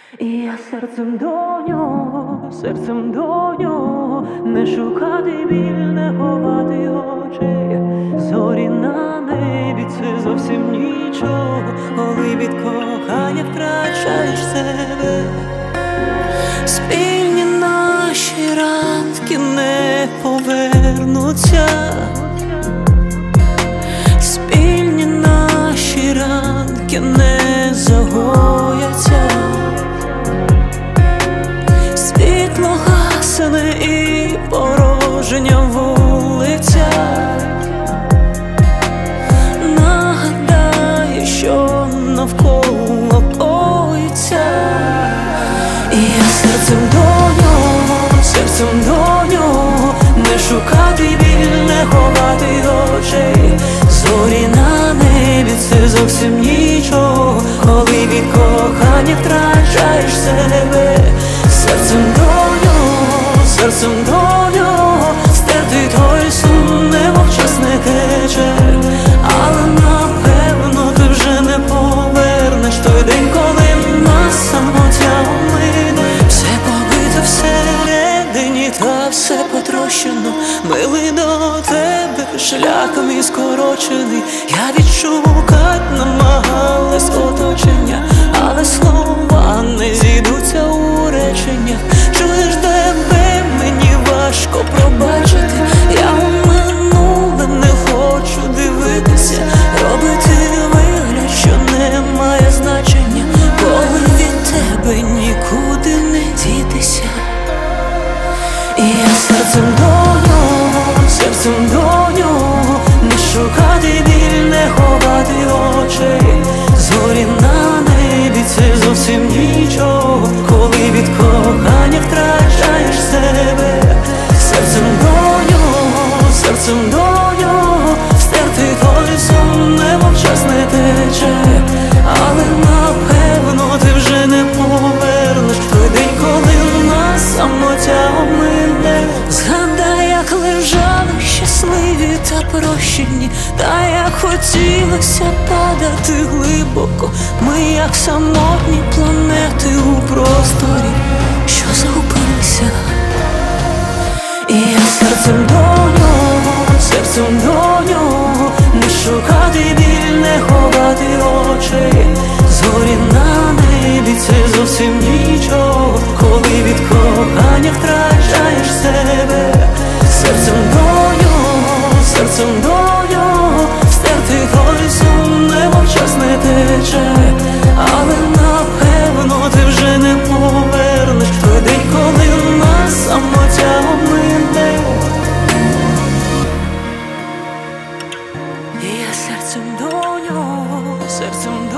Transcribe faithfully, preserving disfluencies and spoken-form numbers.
І я серцем до нього, серцем до нього, не шукати біль, не ховати очей. Зорі на небі — це зовсім нічого, коли від кохання втрачаєш себе. Спільні наші ранки не повернуться, спільні наші ранки не загояться. Світло гасне і порожня вулиця нагадає, що навколо коїться. І я серцем до нього, серцем до нього, не шукати біль, не ховати очей. Зорі на небі — це зовсім нічого, коли від кохання втрачаєш себе. Серцем до нього, серцем до нього, стерти той сум немов час не тече. Але напевно ти вже не повернеш той день, коли нас самотя мине. Все побито всередині та все потрощено. Милий до тебе шлях мій скорочений. Я відшукать намагалась оточення, але слова не зійдуться у реченнях. Чуєш, тебе мені важко пробачити. Я у минуле не хочу дивитися, робити вигляд, що немає значення, коли від тебе нікуди не дітися. І я серцем до нього, серцем до нього, не шукати біль, не ховати очей. Зорі на небі — це зовсім нічого, коли від кохання втрачаєш себе. Серцем до нього, серцем до нього, стерти той сон немов час не тече. Але напевно ти вже не повернеш той день, коли нас самотя мине. Згадай, як лежали щасливі та прощені, та як хотілося падати глибоко. Ми як самотні планети у просторі, що загубилися. І я серцем до нього, серцем до нього, не шукати біль, не ховати очей. Зорі на небі — це зовсім нічого, коли від кохання втрачаєш себе. Серцем до нього, серцем до нього, стерти той сум немов час не тече. Але напевно ти вже не повернеш той день, коли нас самотя мине. І я серцем до нього, серцем до